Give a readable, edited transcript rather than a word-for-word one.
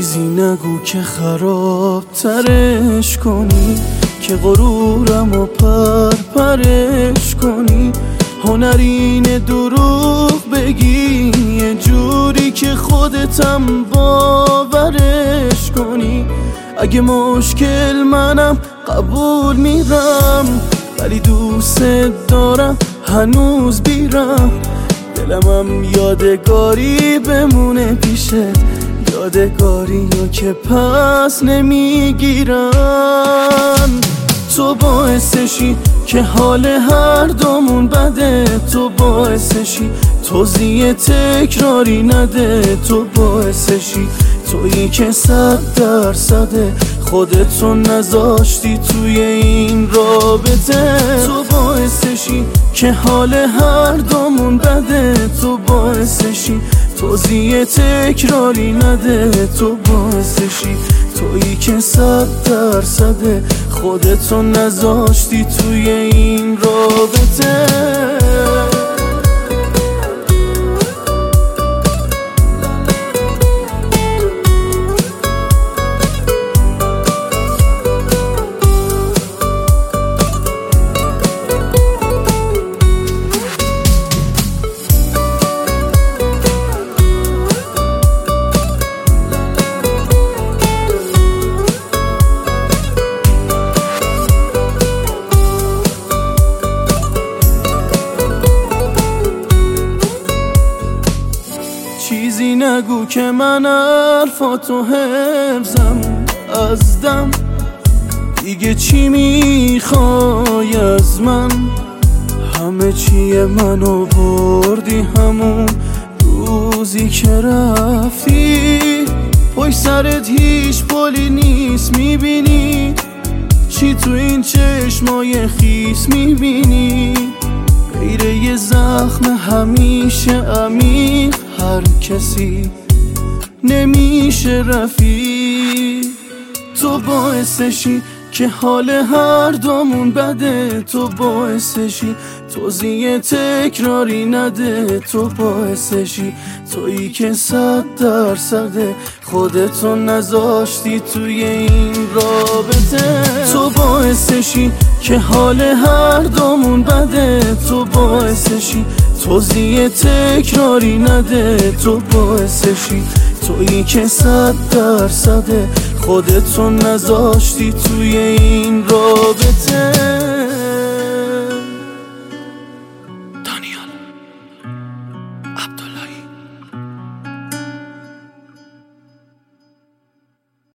چیزی نگو که خراب ترش کنی، که غرورمو پرپرش کنی. هنرین دروغ بگی یه جوری که خودتم باورش کنی. اگه مشکل منم قبول میرم، ولی دوست دارم هنوز بیرم. دلمم یادگاری بمونه پیشت، یادگاری رو که پس نمیگیرن. تو باعثشی که حال هر دومون بده، تو باعثشی توضیح تکراری نده. تو باعثشی تویی که 100% خودتو نذاشتی توی این رابطه. تو باعثشی که حال هر دومون بده، تو باعثشی توضیح تکراری نده. تو باعثشی تویی که 100% خودتو نذاشتی توی این رابطه. چیزی نگو که من حرفاتو حفظم از دم. دیگه چی میخوای از من؟ همه چیه منو بردی همون روزی که رفتی. پشت سرت هیچ پلی نیست، میبینی چی تو این چشمای خیس میبینی؟ غیر یه زخم همیشه عمیق، هر کسی نمیشه رفیق. تو باعثشی که حال هر دومون بده، تو باعثشی توضیح تکراری نده. تو باعثشی تویی که 100% خودتو نذاشتی توی این رابطه. تو باعثشی که حال هر دومون بده، تو باعثشی توضیح تکراری نده. تو باعثشی تویی که 100% خودتو نذاشتی توی این رابطه.